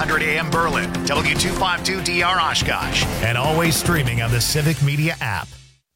1200 AM Berlin, W252DR Oshkosh, and always streaming on the Civic Media app.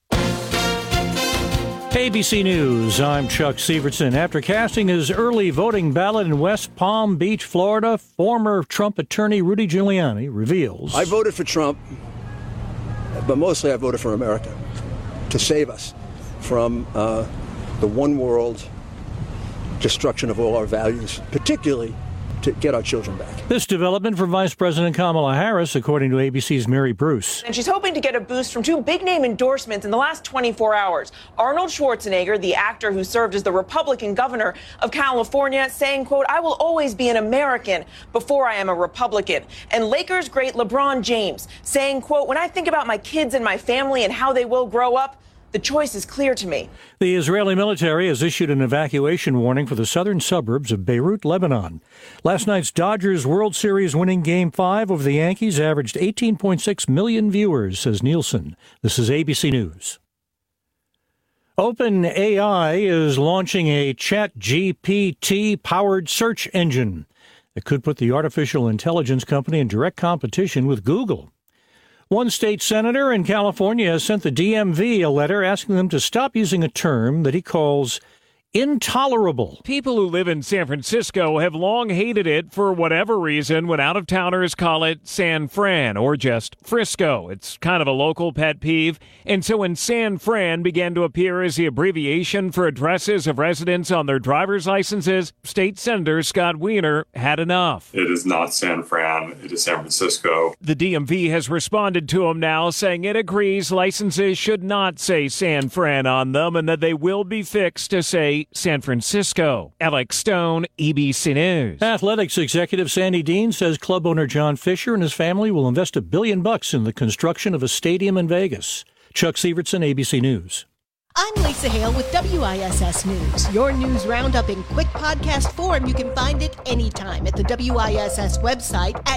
ABC News, I'm Chuck Severson. After casting his early voting ballot in West Palm Beach, Florida, former Trump attorney Rudy Giuliani reveals, I voted for Trump, but mostly I voted for America to save us from the one world destruction of all our values, particularly to get our children back. This development from Vice President Kamala Harris, according to ABC's Mary Bruce. And she's hoping to get a boost from two big-name endorsements in the last 24 hours. Arnold Schwarzenegger, the actor who served as the Republican governor of California, saying, quote, I will always be an American before I am a Republican. And Lakers great LeBron James saying, quote, when I think about my kids and my family and how they will grow up, the choice is clear to me. The Israeli military has issued an evacuation warning for the southern suburbs of Beirut, Lebanon. Last night's Dodgers World Series winning Game 5 over the Yankees averaged 18.6 million viewers, says Nielsen. This is ABC News. OpenAI is launching a ChatGPT-powered search engine that could put the artificial intelligence company in direct competition with Google. One state senator in California has sent the DMV a letter asking them to stop using a term that he calls intolerable. People who live in San Francisco have long hated it for whatever reason when out-of-towners call it San Fran or just Frisco. It's kind of a local pet peeve. And so when San Fran began to appear as the abbreviation for addresses of residents on their driver's licenses, State Senator Scott Wiener had enough. It is not San Fran. It is San Francisco. The DMV has responded to him now, saying it agrees licenses should not say San Fran on them and that they will be fixed to say San Francisco. Alex Stone, ABC News. Athletics executive Sandy Dean says club owner John Fisher and his family will invest $1 billion in the construction of a stadium in Vegas. Chuck Severson, ABC News. I'm Lisa Hale with WISS News. Your news roundup in quick podcast form. You can find it anytime at the WISS website at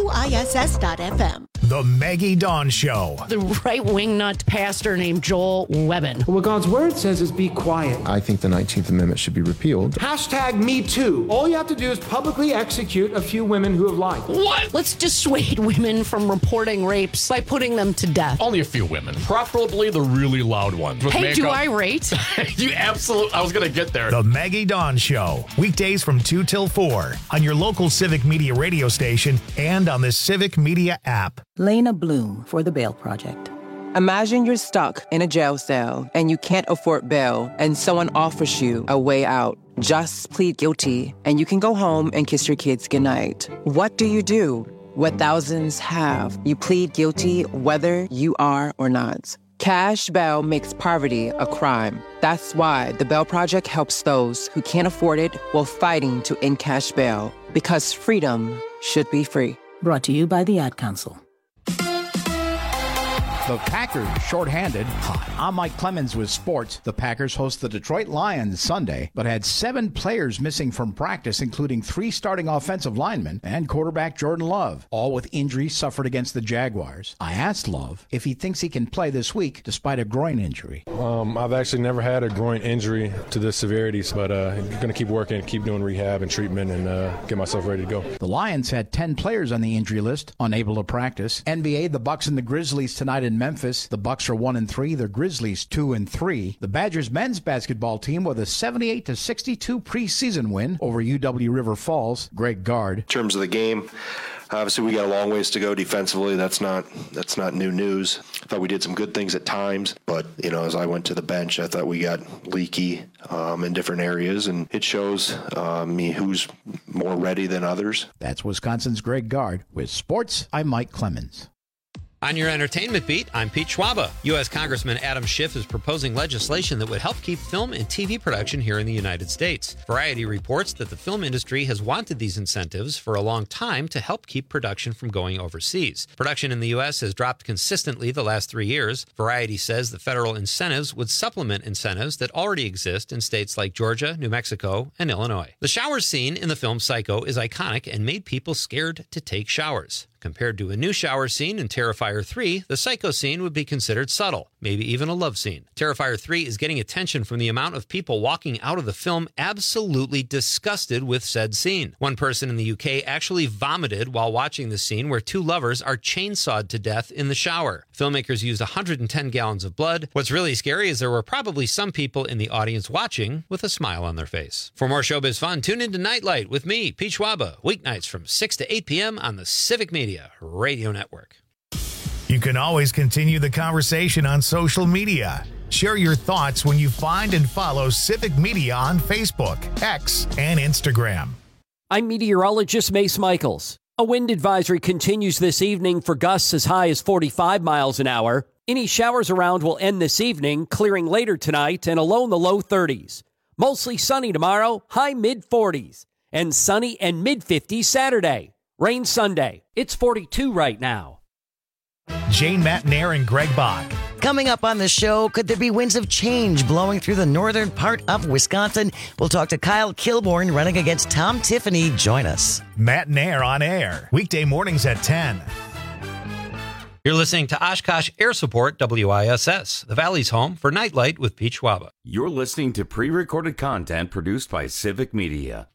WISS.FM. The Maggie Dawn Show. The right-wing nut pastor named Joel Webbin. What God's word says is be quiet. I think the 19th Amendment should be repealed. Hashtag Me Too. All you have to do is publicly execute a few women who have lied. What? Let's dissuade women from reporting rapes by putting them to death. Only a few women, preferably the really loud ones. Hey, do I rate? You absolutely, I was going to get there. The Maggie Dawn Show. Weekdays from 2 till 4 on your local Civic Media radio station and on the Civic Media app. Lena Bloom for the Bail Project. Imagine you're stuck in a jail cell and you can't afford bail and someone offers you a way out. Just plead guilty and you can go home and kiss your kids goodnight. What do? What thousands have. You plead guilty whether you are or not. Cash bail makes poverty a crime. That's why the Bail Project helps those who can't afford it while fighting to end cash bail. Because freedom should be free. Brought to you by the Ad Council. The Packers shorthanded. Hi, I'm Mike Clemens with sports. The Packers host the Detroit Lions Sunday, but had 7 players missing from practice, including 3 starting offensive linemen and quarterback Jordan Love, all with injuries suffered against the Jaguars. I asked Love if he thinks he can play this week despite a groin injury. I've actually never had a groin injury to this severity, but I'm going to keep working, keep doing rehab and treatment, and get myself ready to go. The Lions had 10 players on the injury list, unable to practice. NBA, the Bucks and the Grizzlies tonight in Memphis. The Bucks are 1-3, the Grizzlies 2-3. The Badgers men's basketball team with a 78-62 preseason win over UW River Falls. Greg Gard. In terms of the game, obviously we got a long ways to go defensively. That's not new news. I thought we did some good things at times, but as I went to the bench, I thought we got leaky in different areas, and it shows me who's more ready than others. That's Wisconsin's Greg Gard. With sports, I'm Mike Clemens. On your entertainment beat, I'm Pete Schwaba. U.S. Congressman Adam Schiff is proposing legislation that would help keep film and TV production here in the United States. Variety reports that the film industry has wanted these incentives for a long time to help keep production from going overseas. Production in the U.S. has dropped consistently the last 3 years. Variety says the federal incentives would supplement incentives that already exist in states like Georgia, New Mexico, and Illinois. The shower scene in the film Psycho is iconic and made people scared to take showers. Compared to a new shower scene in Terrifier 3, the Psycho scene would be considered subtle, maybe even a love scene. Terrifier 3 is getting attention from the amount of people walking out of the film absolutely disgusted with said scene. One person in the UK actually vomited while watching the scene where two lovers are chainsawed to death in the shower. Filmmakers used 110 gallons of blood. What's really scary is there were probably some people in the audience watching with a smile on their face. For more showbiz fun, tune into Nightlight with me, Pete Schwaba, weeknights from 6 to 8 p.m. on the Civic Media Radio Network. You can always continue the conversation on social media. Share your thoughts when you find and follow Civic Media on Facebook, X, and Instagram. I'm meteorologist Mace Michaels. A wind advisory continues this evening for gusts as high as 45 miles an hour. Any showers around will end this evening, clearing later tonight and a low in the low 30s. Mostly sunny tomorrow, high mid-40s. And sunny and mid-50s Saturday. Rain Sunday. It's 42 right now. Jane Matnair and Greg Bach. Coming up on the show, could there be winds of change blowing through the northern part of Wisconsin? We'll talk to Kyle Kilborn running against Tom Tiffany. Join us. Matnair on air. Weekday mornings at 10. You're listening to Oshkosh Air Support WISS, the Valley's home for Nightlight with Pete Schwaba. You're listening to pre-recorded content produced by Civic Media.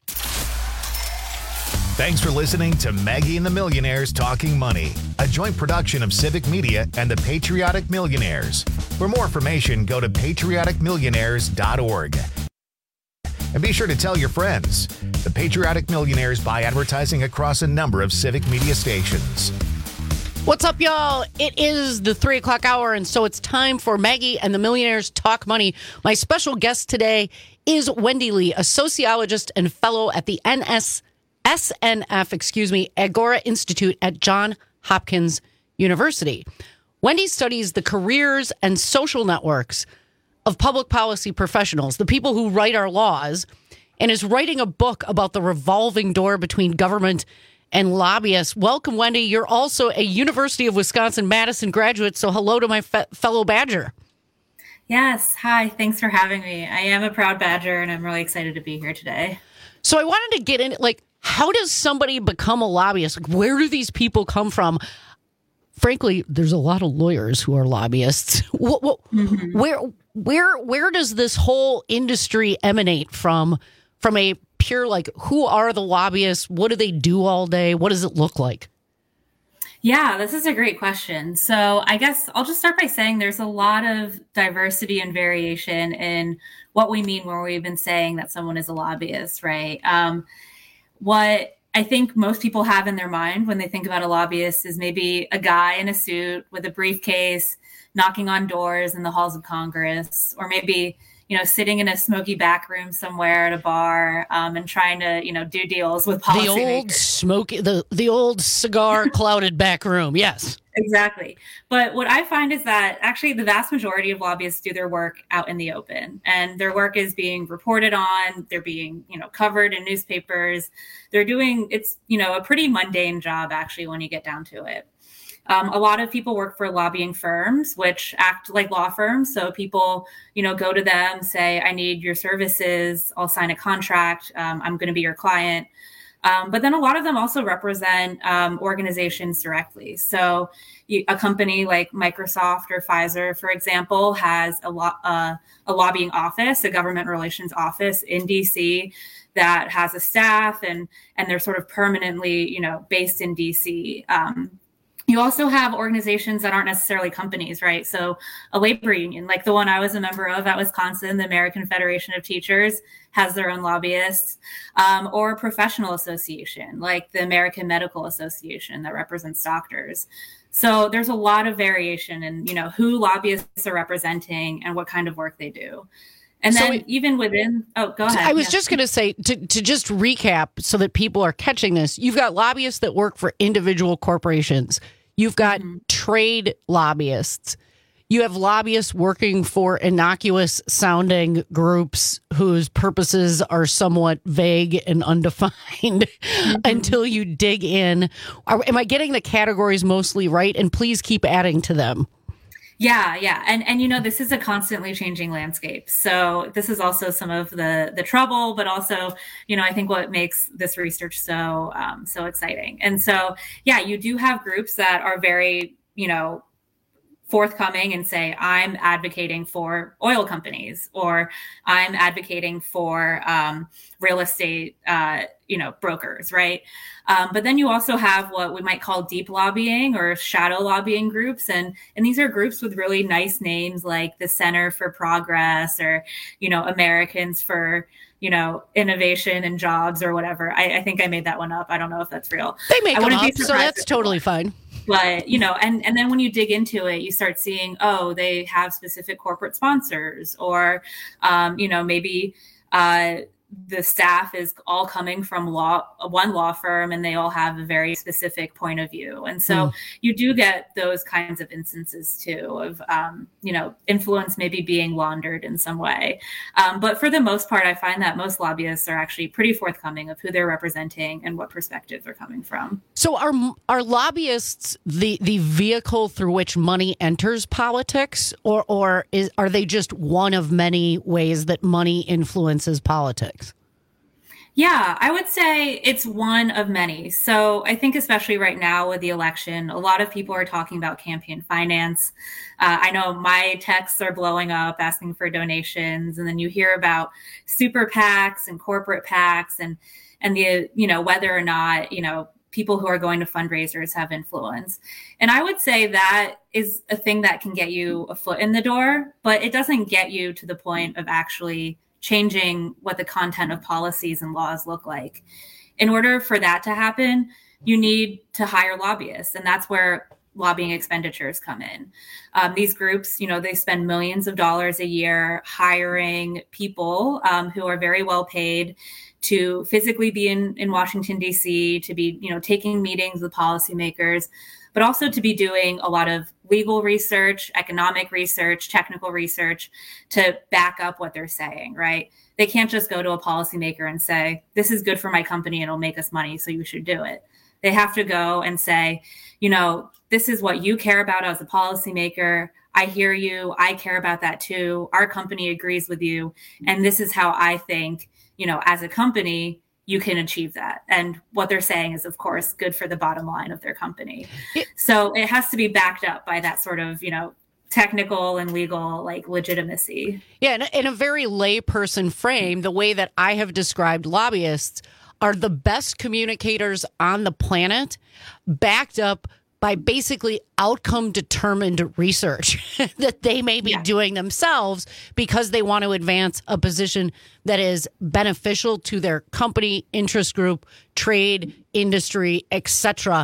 Thanks for listening to Maggie and the Millionaires Talking Money, a joint production of Civic Media and the Patriotic Millionaires. For more information, go to patrioticmillionaires.org. And be sure to tell your friends. The Patriotic Millionaires buy advertising across a number of Civic Media stations. What's up, y'all? It is the 3 o'clock hour, and so it's time for Maggie and the Millionaires Talk Money. My special guest today is Wendy Lee, a sociologist and fellow at the Agora Institute at Johns Hopkins University. Wendy studies the careers and social networks of public policy professionals, the people who write our laws, and is writing a book about the revolving door between government and lobbyists. Welcome, Wendy. You're also a University of Wisconsin-Madison graduate, so hello to my fellow Badger. Yes. Hi. Thanks for having me. I am a proud Badger, and I'm really excited to be here today. So I wanted to get in, how does somebody become a lobbyist? Where do these people come from? Frankly, there's a lot of lawyers who are lobbyists. Where does this whole industry emanate from a pure, who are the lobbyists? What do they do all day? What does it look like? Yeah, this is a great question. So I guess I'll just start by saying there's a lot of diversity and variation in what we mean when we've been saying that someone is a lobbyist, right? What I think most people have in their mind when they think about a lobbyist is maybe a guy in a suit with a briefcase knocking on doors in the halls of Congress, or maybe, sitting in a smoky back room somewhere at a bar and trying to, do deals with policymakers. The old cigar clouded back room. Yes. Exactly. But what I find is that actually the vast majority of lobbyists do their work out in the open, and their work is being reported on. They're being, covered in newspapers. They're doing, it's, a pretty mundane job, actually, when you get down to it. A lot of people work for lobbying firms, which act like law firms. So people, go to them, say, I need your services. I'll sign a contract. I'm going to be your client. But then a lot of them also represent organizations directly. So a company like Microsoft or Pfizer, for example, has a lobbying office, a government relations office in DC that has a staff, and they're sort of permanently, based in DC. You also have organizations that aren't necessarily companies, right? So a labor union, like the one I was a member of at Wisconsin, the American Federation of Teachers, has their own lobbyists, or a professional association like the American Medical Association that represents doctors. So there's a lot of variation in, who lobbyists are representing and what kind of work they do. And then even within, go ahead. I was just going to say, to just recap so that people are catching this, you've got lobbyists that work for individual corporations. You've got trade lobbyists. You have lobbyists working for innocuous sounding groups whose purposes are somewhat vague and undefined until you dig in. Am I getting the categories mostly right? And please keep adding to them. Yeah. And this is a constantly changing landscape. So this is also some of the trouble, but also, I think what makes this research so exciting. And so, you do have groups that are very, forthcoming and say, I'm advocating for oil companies, or I'm advocating for real estate, brokers, right? But then you also have what we might call deep lobbying or shadow lobbying groups. And these are groups with really nice names like the Center for Progress, or, Americans for, Innovation and Jobs, or whatever. I think I made that one up. I don't know if that's real. They make them up, so that's totally fine. But, and then when you dig into it, you start seeing, they have specific corporate sponsors, or, maybe the staff is all coming from one law firm, and they all have a very specific point of view. And so you do get those kinds of instances too of, influence maybe being laundered in some way. But for the most part, I find that most lobbyists are actually pretty forthcoming of who they're representing and what perspective they're coming from. So are lobbyists the vehicle through which money enters politics, or are they just one of many ways that money influences politics? Yeah, I would say it's one of many. So I think especially right now with the election, a lot of people are talking about campaign finance. I know my texts are blowing up asking for donations. And then you hear about super PACs and corporate PACs and the, whether or not, people who are going to fundraisers have influence. And I would say that is a thing that can get you a foot in the door, but it doesn't get you to the point of actually changing what the content of policies and laws look like. In order for that to happen, you need to hire lobbyists, and that's where lobbying expenditures come in. These groups, they spend millions of dollars a year hiring people who are very well paid to physically be in Washington, D.C., to be, taking meetings with policymakers, but also to be doing a lot of legal research, economic research, technical research to back up what they're saying, right? They can't just go to a policymaker and say, this is good for my company and it'll make us money, so you should do it. They have to go and say, this is what you care about as a policymaker. I hear you. I care about that too. Our company agrees with you. And this is how I think, as a company, you can achieve that. And what they're saying is, of course, good for the bottom line of their company. So it has to be backed up by that sort of, technical and legal legitimacy. Yeah, in a very layperson frame, the way that I have described lobbyists are the best communicators on the planet, backed up by basically outcome-determined research that they may be doing themselves because they want to advance a position that is beneficial to their company, interest group, trade, industry, etc.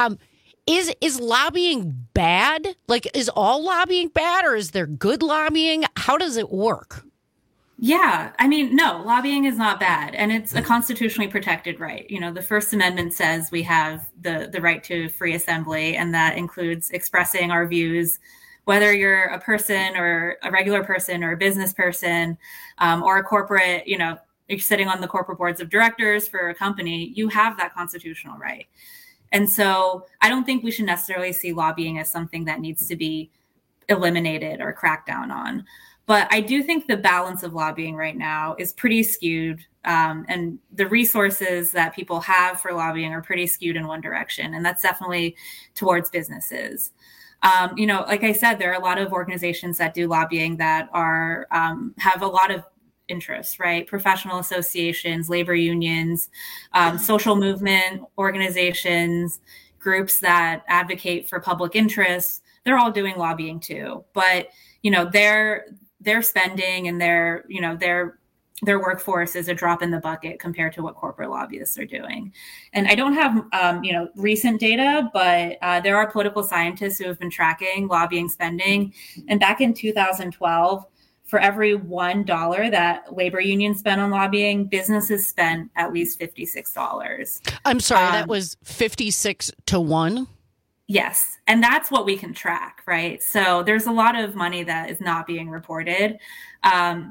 Is lobbying bad? Is all lobbying bad, or is there good lobbying? How does it work? Yeah, no, lobbying is not bad, and it's a constitutionally protected right. The First Amendment says we have the right to free assembly, and that includes expressing our views, whether you're a person or a regular person or a business person, or a corporate, you're sitting on the corporate boards of directors for a company, you have that constitutional right. And so I don't think we should necessarily see lobbying as something that needs to be eliminated or cracked down on. But I do think the balance of lobbying right now is pretty skewed, and the resources that people have for lobbying are pretty skewed in one direction, and that's definitely towards businesses. Like I said, there are a lot of organizations that do lobbying that are have a lot of interests, right? Professional associations, labor unions, social movement organizations, groups that advocate for public interests. They're all doing lobbying too, but their spending and their workforce is a drop in the bucket compared to what corporate lobbyists are doing. And I don't have, recent data, but there are political scientists who have been tracking lobbying spending. And back in 2012, for every $1 that labor unions spent on lobbying, businesses spent at least $56. I'm sorry, that was 56 to 1? Yes. And that's what we can track, right? So there's a lot of money that is not being reported. And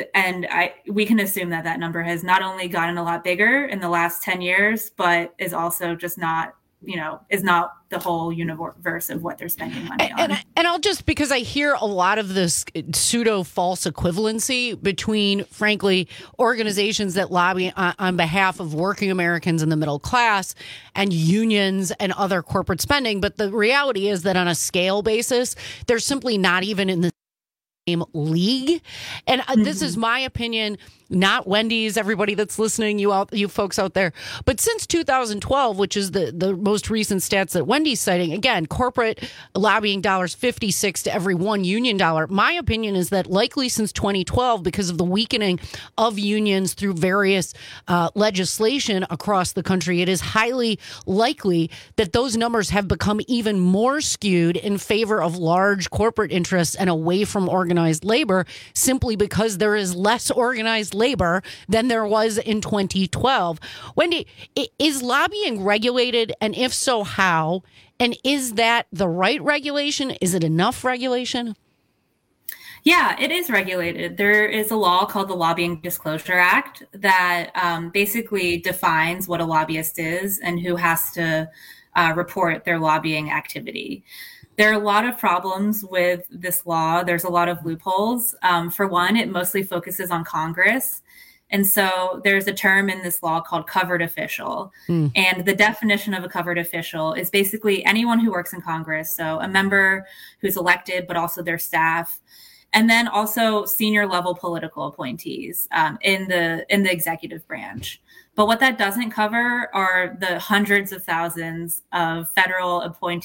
we can assume that number has not only gotten a lot bigger in the last 10 years, but is also just not is not the whole universe of what they're spending money on. And I'll just, because I hear a lot of this pseudo false equivalency between, frankly, organizations that lobby on behalf of working Americans in the middle class and unions and other corporate spending. But the reality is that on a scale basis, they're simply not even in the same league. And this is my opinion, not Wendy's, everybody that's listening, you folks out there. But since 2012, which is the most recent stats that Wendy's citing, again, corporate lobbying dollars, 56 to every one union dollar. My opinion is that likely since 2012, because of the weakening of unions through various legislation across the country, it is highly likely that those numbers have become even more skewed in favor of large corporate interests and away from organized labor, simply because there is less organized labor than there was in 2012. Wendy, is lobbying regulated? And if so, how? And is that the right regulation? Is it enough regulation? Yeah, it is regulated. There is a law called the Lobbying Disclosure Act that basically defines what a lobbyist is and who has to report their lobbying activity. There are a lot of problems with this law. There's a lot of loopholes. For one, it mostly focuses on Congress. And so there's a term in this law called covered official. And the definition of a covered official is basically anyone who works in Congress. So a member who's elected, but also their staff. And then also senior level political appointees in the executive branch. But what that doesn't cover are the hundreds of thousands of federal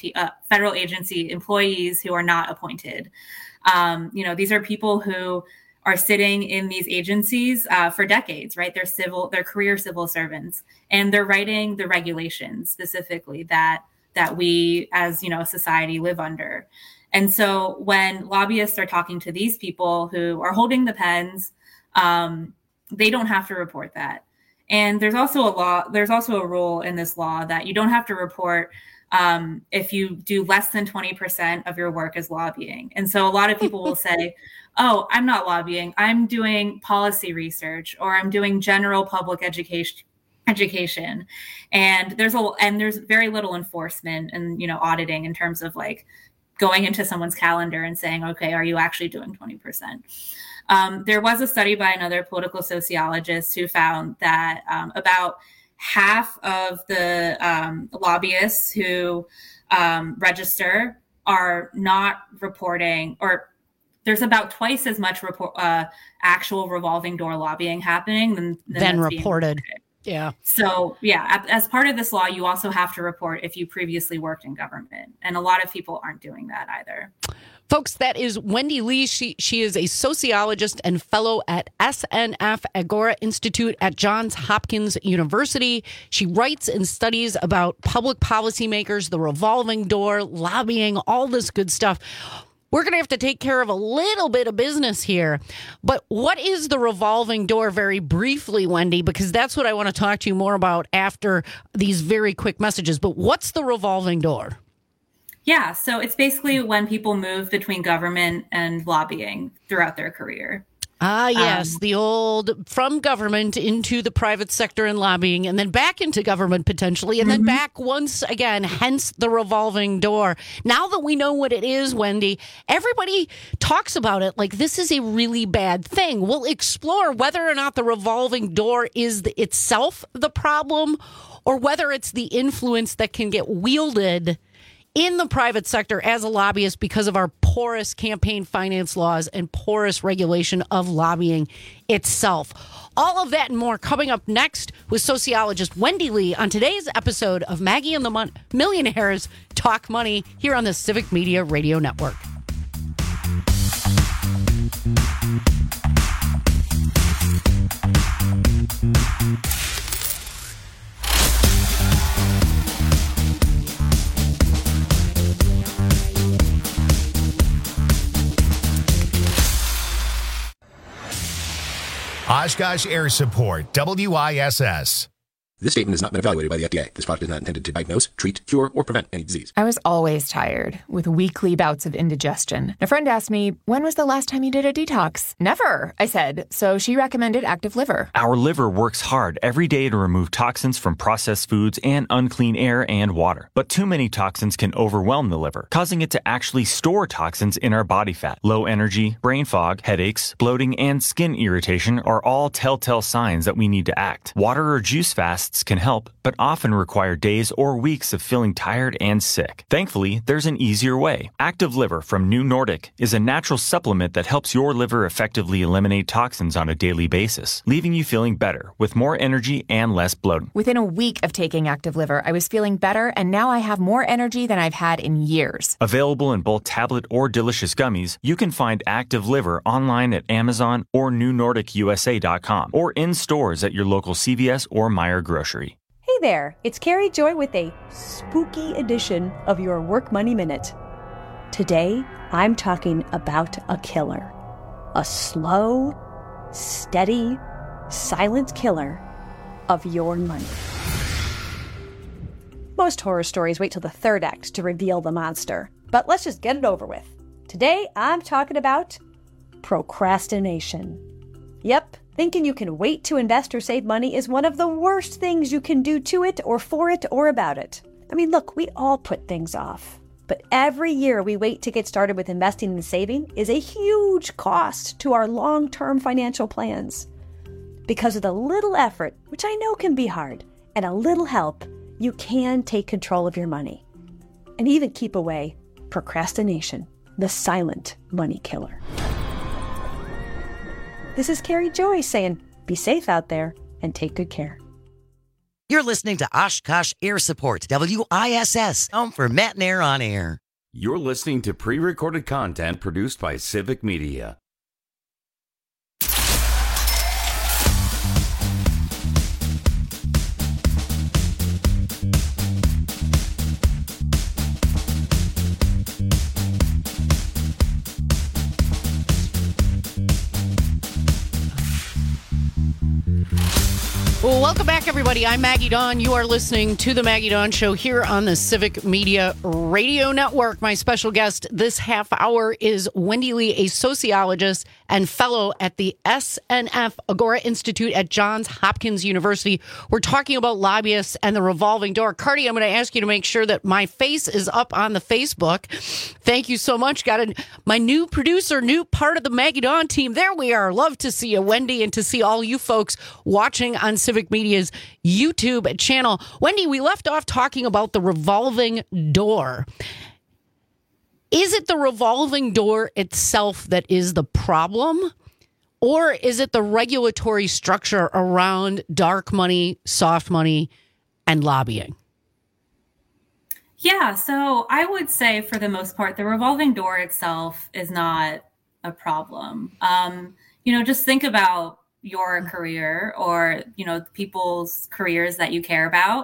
agency employees who are not appointed. These are people who are sitting in these agencies for decades, right? They're career civil servants, and they're writing the regulations specifically that we as society live under. And so when lobbyists are talking to these people who are holding the pens, they don't have to report that. And there's also a rule in this law that you don't have to report if you do less than 20% of your work as lobbying. And so a lot of people will say, oh, I'm not lobbying, I'm doing policy research, or I'm doing general public education. And there's very little enforcement and auditing in terms of like going into someone's calendar and saying, okay, are you actually doing 20%? There was a study by another political sociologist who found that about half of the lobbyists who register are not reporting, or there's about twice as much actual revolving door lobbying happening than reported. Yeah. So, yeah, as part of this law, you also have to report if you previously worked in government. And a lot of people aren't doing that either. Folks, that is Wendy Lee. She is a sociologist and fellow at SNF Agora Institute at Johns Hopkins University. She writes and studies about public policymakers, the revolving door, lobbying, all this good stuff. We're going to have to take care of a little bit of business here. But what is the revolving door, very briefly, Wendy? Because that's what I want to talk to you more about after these very quick messages. But what's the revolving door? Yeah, so it's basically when people move between government and lobbying throughout their career. Ah, yes, the old from government into the private sector and lobbying, and then back into government potentially, and then back once again, hence the revolving door. Now that we know what it is, Wendy, everybody talks about it like this is a really bad thing. We'll explore whether or not the revolving door is itself the problem, or whether it's the influence that can get wielded in the private sector as a lobbyist because of our porous campaign finance laws and porous regulation of lobbying itself. All of that and more coming up next with sociologist Wendy Lee on today's episode of Maggie and the Millionaires Talk Money here on the Civic Media Radio Network. Oshkosh Air Support, WISS. This statement has not been evaluated by the FDA. This product is not intended to diagnose, treat, cure, or prevent any disease. I was always tired, with weekly bouts of indigestion. A friend asked me, when was the last time you did a detox? Never, I said. So she recommended Active Liver. Our liver works hard every day to remove toxins from processed foods and unclean air and water. But too many toxins can overwhelm the liver, causing it to actually store toxins in our body fat. Low energy, brain fog, headaches, bloating, and skin irritation are all telltale signs that we need to act. Water or juice fasts can help, but often require days or weeks of feeling tired and sick. Thankfully, there's an easier way. Active Liver from New Nordic is a natural supplement that helps your liver effectively eliminate toxins on a daily basis, leaving you feeling better with more energy and less bloating. Within a week of taking Active Liver, I was feeling better, and now I have more energy than I've had in years. Available in both tablet or delicious gummies, you can find Active Liver online at Amazon or NewNordicUSA.com or in stores at your local CVS or Meijer grocery. Hey there, it's Carrie Joy with a spooky edition of your Work Money Minute. Today, I'm talking about a killer. A slow, steady, silent killer of your money. Most horror stories wait till the third act to reveal the monster, but let's just get it over with. Today, I'm talking about procrastination. Yep. Thinking you can wait to invest or save money is one of the worst things you can do to it or for it or about it. I mean, look, we all put things off. But every year we wait to get started with investing and saving is a huge cost to our long-term financial plans. Because of the little effort, which I know can be hard, and a little help, you can take control of your money. And even keep away procrastination, the silent money killer. This is Carrie Joy saying, be safe out there and take good care. You're listening to Oshkosh Air Support, WISS, home for Matt and Air on Air. You're listening to pre-recorded content produced by Civic Media. Well, welcome back, everybody. I'm Maggie Dawn. You are listening to The Maggie Dawn Show here on the Civic Media Radio Network. My special guest this half hour is Wendy Lee, a sociologist and fellow at the SNF Agora Institute at Johns Hopkins University. We're talking about lobbyists and the revolving door. Cardi, I'm going to ask you to make sure that my face is up on the Facebook. Thank you so much. My new producer, new part of the Maggie Dawn team. There we are. Love to see you, Wendy, and to see all you folks watching on Civic Media's YouTube channel. Wendy, we left off talking about the revolving door. Is it the revolving door itself that is the problem? Or is it the regulatory structure around dark money, soft money, and lobbying? Yeah, so I would say for the most part, the revolving door itself is not a problem. Just think about your career or, people's careers that you care about.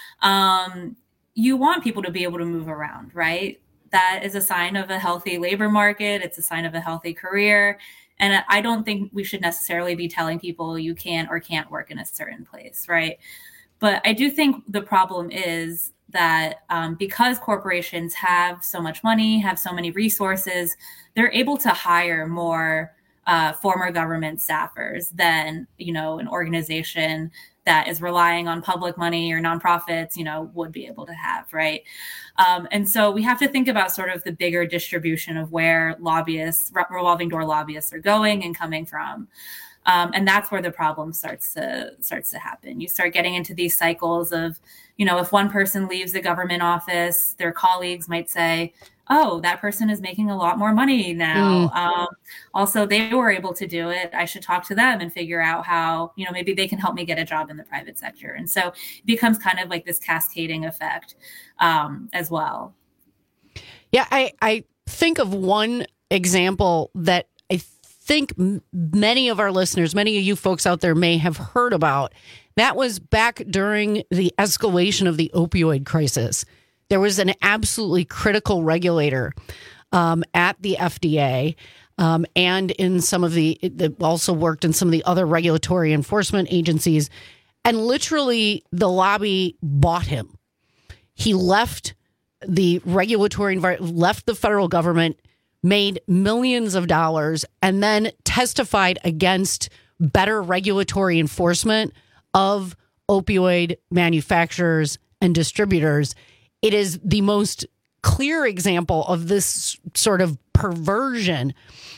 You want people to be able to move around, right? That is a sign of a healthy labor market. It's a sign of a healthy career. And I don't think we should necessarily be telling people you can or can't work in a certain place, right? But I do think the problem is that because corporations have so much money, have so many resources, they're able to hire more former government staffers than, an organization that is relying on public money or nonprofits, would be able to have, right? And so we have to think about sort of the bigger distribution of where revolving door lobbyists are going and coming from. And that's where the problem starts to happen. You start getting into these cycles of, if one person leaves the government office, their colleagues might say, oh, that person is making a lot more money now. Also, they were able to do it. I should talk to them and figure out how, maybe they can help me get a job in the private sector. And so it becomes kind of like this cascading effect as well. Yeah, I think of one example that I think many of our listeners, many of you folks out there may have heard about. That was back during the escalation of the opioid crisis. There was an absolutely critical regulator at the FDA and in some of that also worked in some of the other regulatory enforcement agencies. And literally, the lobby bought him. He left the regulatory environment, left the federal government, made millions of dollars, and then testified against better regulatory enforcement of opioid manufacturers and distributors. It is the most clear example of this sort of perversion.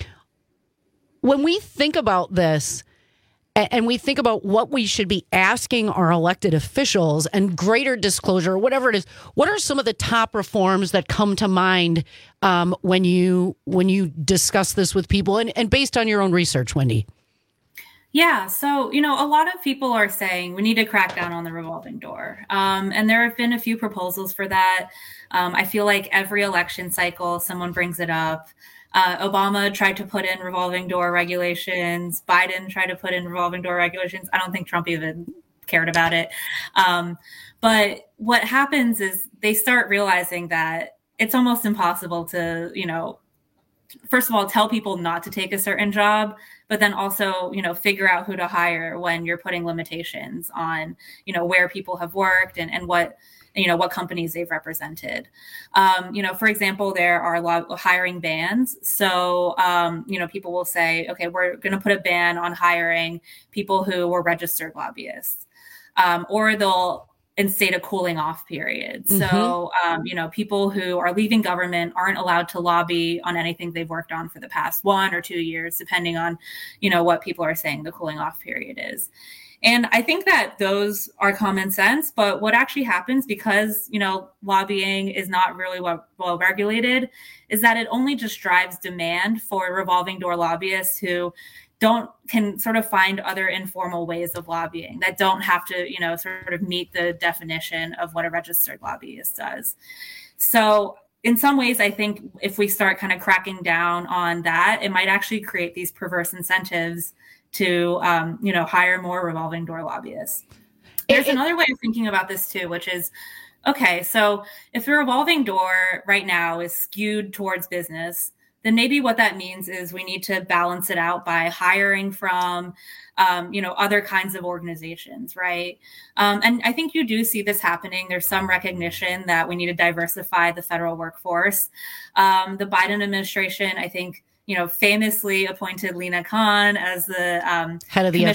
When we think about this, and we think about what we should be asking our elected officials and greater disclosure, whatever it is, what are some of the top reforms that come to mind when you discuss this with people and based on your own research, Wendy? Yeah. So, a lot of people are saying we need to crack down on the revolving door. And there have been a few proposals for that. I feel like every election cycle, someone brings it up. Obama tried to put in revolving door regulations. Biden tried to put in revolving door regulations. I don't think Trump even cared about it. But what happens is they start realizing that it's almost impossible to, first of all, tell people not to take a certain job, but then also, figure out who to hire when you're putting limitations on, where people have worked and what companies they've represented. For example, there are a lot of hiring bans. So, people will say, okay, we're going to put a ban on hiring people who were registered lobbyists, or they'll instate a cooling off period. Mm-hmm. So, people who are leaving government aren't allowed to lobby on anything they've worked on for the past 1 or 2 years, depending on, what people are saying the cooling off period is. And I think that those are common sense, but what actually happens because, lobbying is not really well regulated is that it only just drives demand for revolving door lobbyists who can sort of find other informal ways of lobbying that don't have to, sort of meet the definition of what a registered lobbyist does. So in some ways, I think if we start kind of cracking down on that, it might actually create these perverse incentives to, hire more revolving door lobbyists. There's another way of thinking about this too, which is, okay, so if the revolving door right now is skewed towards business, then maybe what that means is we need to balance it out by hiring from, other kinds of organizations, right? And I think you do see this happening. There's some recognition that we need to diversify the federal workforce. The Biden administration, I think, famously appointed Lina Khan as the head of the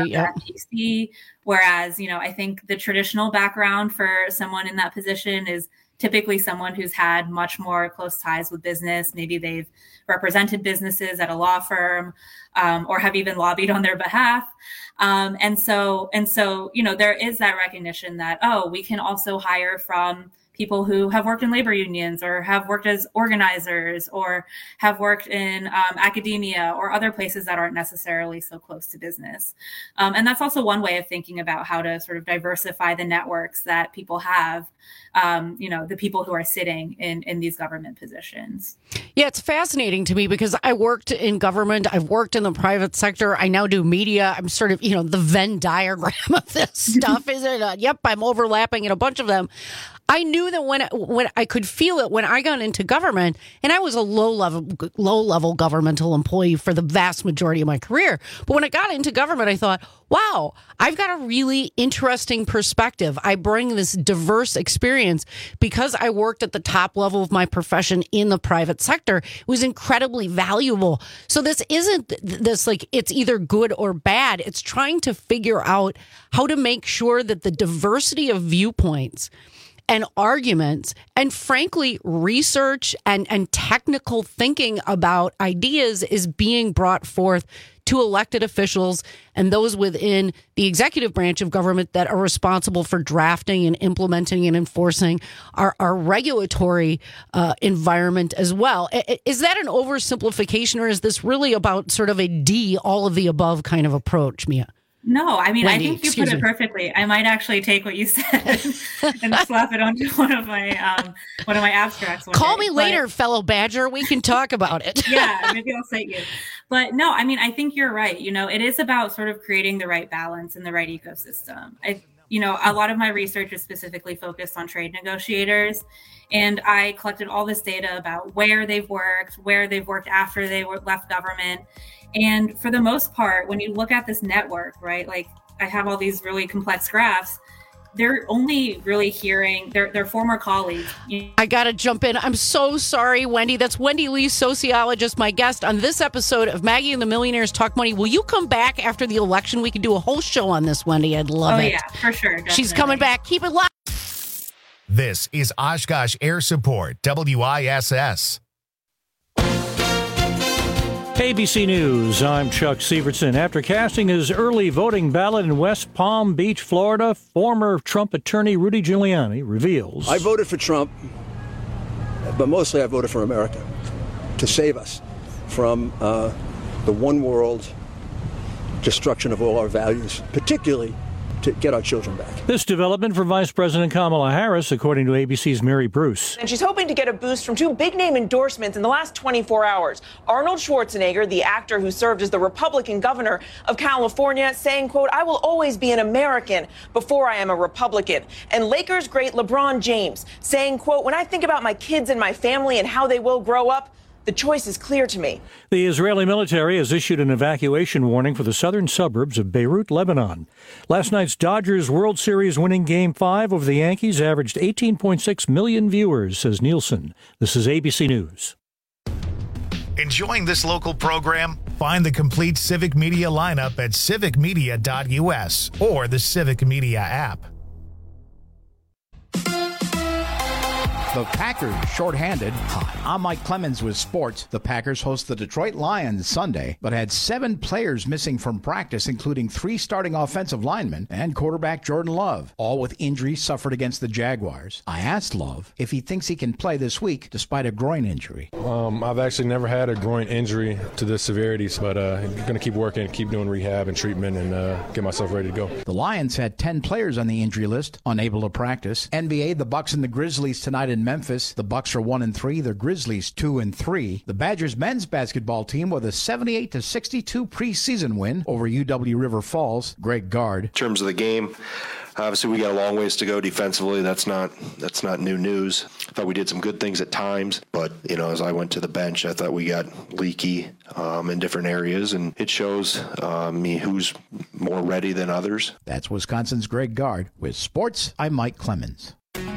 FTC. Whereas, I think the traditional background for someone in that position is typically someone who's had much more close ties with business. Maybe they've represented businesses at a law firm or have even lobbied on their behalf. And so, there is that recognition that, we can also hire from people who have worked in labor unions or have worked as organizers or have worked in academia or other places that aren't necessarily so close to business. And that's also one way of thinking about how to sort of diversify the networks that people have, the people who are sitting in these government positions. Yeah, it's fascinating to me because I worked in government. I've worked in the private sector. I now do media. I'm sort of, the Venn diagram of this stuff. Yep, I'm overlapping in a bunch of them. I knew that when I could feel it when I got into government, and I was a low level governmental employee for the vast majority of my career. But when I got into government, I thought, wow, I've got a really interesting perspective. I bring this diverse experience because I worked at the top level of my profession in the private sector. It was incredibly valuable. So this isn't this like it's either good or bad. It's trying to figure out how to make sure that the diversity of viewpoints and arguments and frankly research and technical thinking about ideas is being brought forth to elected officials and those within the executive branch of government that are responsible for drafting and implementing and enforcing our regulatory environment as well. Is that an oversimplification, or is this really about sort of a D, all of the above kind of approach, Mia? No, I mean, Wendy, I think you put it perfectly. I might actually take what you said and slap it onto one of my abstracts. Call me later, fellow Badger. We can talk about it. Yeah, maybe I'll cite you. But no, I mean, I think you're right. It is about sort of creating the right balance and the right ecosystem. A lot of my research is specifically focused on trade negotiators. And I collected all this data about where they've worked after they left government. And for the most part, when you look at this network, right, like I have all these really complex graphs, they're only really hearing their former colleagues. I got to jump in. I'm so sorry, Wendy. That's Wendy Lee, sociologist, my guest on this episode of Maggie and the Millionaires Talk Money. Will you come back after the election? We can do a whole show on this, Wendy. I'd love it. Oh, yeah, for sure. Definitely. She's coming back. Keep it live. This is Oshkosh Air Support, WISS. ABC News, I'm Chuck Severson. After casting his early voting ballot in West Palm Beach, Florida, former Trump attorney Rudy Giuliani reveals... I voted for Trump, but mostly I voted for America, to save us from the one world destruction of all our values, particularly to get our children back. This development for Vice President Kamala Harris, according to ABC's Mary Bruce. And she's hoping to get a boost from two big-name endorsements in the last 24 hours. Arnold Schwarzenegger, the actor who served as the Republican governor of California, saying, quote, "I will always be an American before I am a Republican." And Lakers great LeBron James saying, quote, "When I think about my kids and my family and how they will grow up, the choice is clear to me." The Israeli military has issued an evacuation warning for the southern suburbs of Beirut, Lebanon. Last night's Dodgers World Series winning Game 5 over the Yankees averaged 18.6 million viewers, says Nielsen. This is ABC News. Enjoying this local program? Find the complete Civic Media lineup at civicmedia.us or the Civic Media app. The Packers shorthanded. Hi, I'm Mike Clemens with sports. The Packers host the Detroit Lions Sunday, but had 7 players missing from practice, including 3 starting offensive linemen and quarterback Jordan Love, all with injuries suffered against the Jaguars. I asked Love if he thinks he can play this week despite a groin injury. I've actually never had a groin injury to this severity, but I'm going to keep working, keep doing rehab and treatment, and get myself ready to go. The Lions had 10 players on the injury list, unable to practice. NBA, the Bucks and the Grizzlies tonight in Memphis. The Bucks are 1-3. The Grizzlies 2-3. The Badgers men's basketball team with a 78-62 preseason win over UW River Falls. Greg Gard. In terms of the game, obviously we got a long ways to go defensively. That's not new news. I thought we did some good things at times, but as I went to the bench, I thought we got leaky in different areas, and it shows me who's more ready than others. That's Wisconsin's Greg Gard. With sports, I'm Mike Clemens.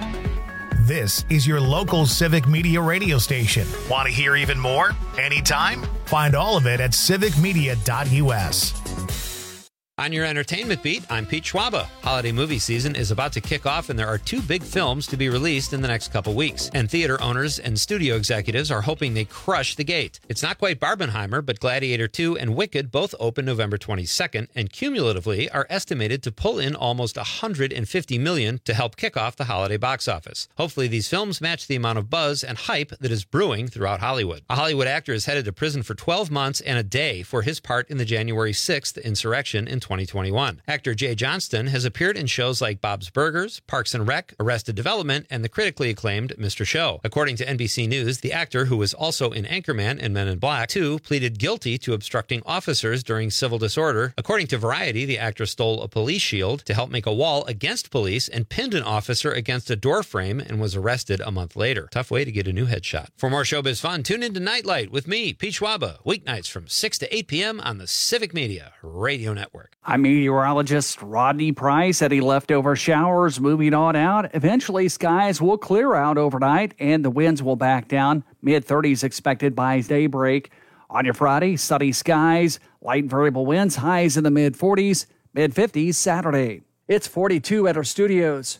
This is your local Civic Media radio station. Want to hear even more? Anytime? Find all of it at civicmedia.us. On your entertainment beat, I'm Pete Schwaba. Holiday movie season is about to kick off, and there are 2 big films to be released in the next couple weeks. And theater owners and studio executives are hoping they crush the gate. It's not quite Barbenheimer, but Gladiator 2 and Wicked both open November 22nd, and cumulatively are estimated to pull in almost $150 million to help kick off the holiday box office. Hopefully these films match the amount of buzz and hype that is brewing throughout Hollywood. A Hollywood actor is headed to prison for 12 months and a day for his part in the January 6th insurrection in 2021. Actor Jay Johnston has appeared in shows like Bob's Burgers, Parks and Rec, Arrested Development, and the critically acclaimed Mr. Show. According to NBC News, the actor, who was also in Anchorman and Men in Black 2, pleaded guilty to obstructing officers during civil disorder. According to Variety, the actor stole a police shield to help make a wall against police and pinned an officer against a door frame and was arrested a month later. Tough way to get a new headshot. For more showbiz fun, tune into Nightlight with me, Pete Schwaba, weeknights from 6 to 8 p.m. on the Civic Media Radio Network. I'm meteorologist Rodney Price. Any leftover showers moving on out. Eventually, skies will clear out overnight and the winds will back down. Mid-30s expected by daybreak. On your Friday, sunny skies, light variable winds, highs in the mid-40s, mid-50s Saturday. It's 42 at our studios.